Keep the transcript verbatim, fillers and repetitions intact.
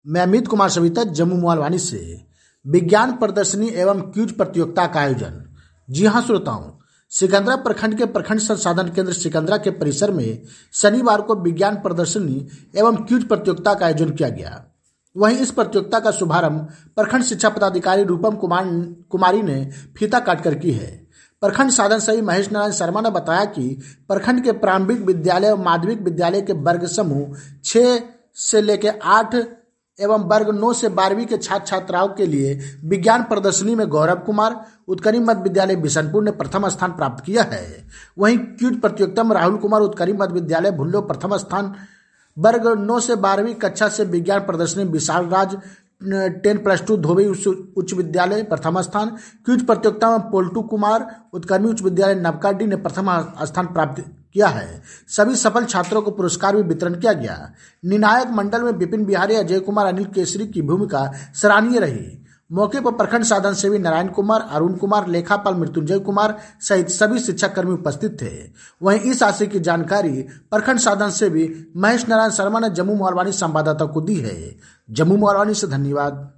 मैं अमित कुमार सविता जम्मू मोहालवानी से। विज्ञान प्रदर्शनी एवं क्विज प्रतियोगिता का आयोजन। जी हाँ श्रोताओं, सिकंदरा प्रखंड के प्रखंड संसाधन केंद्र सिकंदरा के परिसर में शनिवार को विज्ञान प्रदर्शनी एवं क्विज प्रतियोगिता का आयोजन किया गया। वहीं इस प्रतियोगिता का शुभारंभ प्रखंड शिक्षा पदाधिकारी रूपम कुमार कुमारी ने फीता काटकर की है। प्रखंड साधन सेवी महेश नारायण शर्मा ने बताया कि प्रखंड के प्रारंभिक विद्यालय और माध्यमिक विद्यालय के वर्ग समूह छह से लेकर आठ एवं वर्ग नौ से बारहवीं के छात्र छात्राओं के लिए विज्ञान प्रदर्शनी में गौरव कुमार उत्करी मध्य विद्यालय बिशनपुर ने प्रथम स्थान प्राप्त किया है। वहीं क्विज प्रतियोगिता में राहुल कुमार उत्करी मध्य विद्यालय भुल्लो प्रथम स्थान, वर्ग नौ से बारहवीं कक्षा से विज्ञान प्रदर्शनी Vishal Raj ten plus two धोबी उच्च विद्यालय प्रथम स्थान। क्विज प्रतियोगिता में पोल्टू कुमार उत्कर्मी उच्च विद्यालय नवकाडी ने प्रथम स्थान प्राप्त किया है। सभी सफल छात्रों को पुरस्कार भी वितरण किया गया। निर्णायक मंडल में विपिन बिहारी, अजय कुमार, अनिल केसरी की भूमिका सराहनीय रही। मौके पर प्रखंड साधन सेवी नारायण कुमार, अरुण कुमार, लेखापाल मृत्युंजय कुमार सहित सभी शिक्षक कर्मी उपस्थित थे। वहीं इस आशय की जानकारी प्रखंड साधन सेवी महेश नारायण शर्मा ने जम्मू मोहालवानी संवाददाता को दी है। जम्मू मोहालवानी से धन्यवाद।